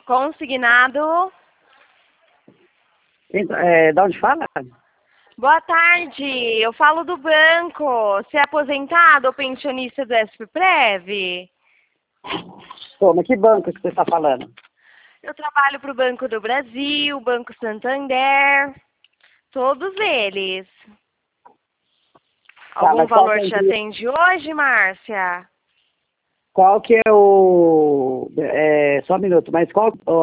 Consignado. De onde fala? Boa tarde, eu falo do banco. Você é aposentado ou pensionista do SPPrev? Mas que banco que você está falando? Eu trabalho para o Banco do Brasil, Banco Santander, todos eles. Algum Mas qual valor que é a te empresa? atende hoje, Márcia? Qual que é o... só um minuto, mas qual